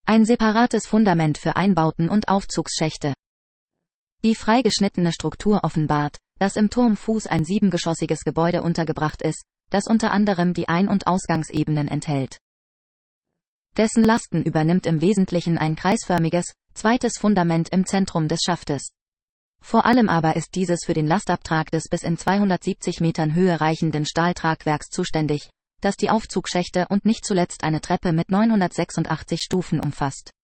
Ein separates Fundament für Einbauten und Aufzugsschächte. Die freigeschnittene Struktur offenbart, dass im Turmfuß ein 7-geschossiges Gebäude untergebracht ist, das unter anderem die Ein- und Ausgangsebenen enthält. Dessen Lasten übernimmt im Wesentlichen ein kreisförmiges, zweites Fundament im Zentrum des Schaftes. Vor allem aber ist dieses für den Lastabtrag des bis in 270 Metern Höhe reichenden Stahltragwerks zuständig, das die Aufzugschächte und nicht zuletzt eine Treppe mit 986 Stufen umfasst.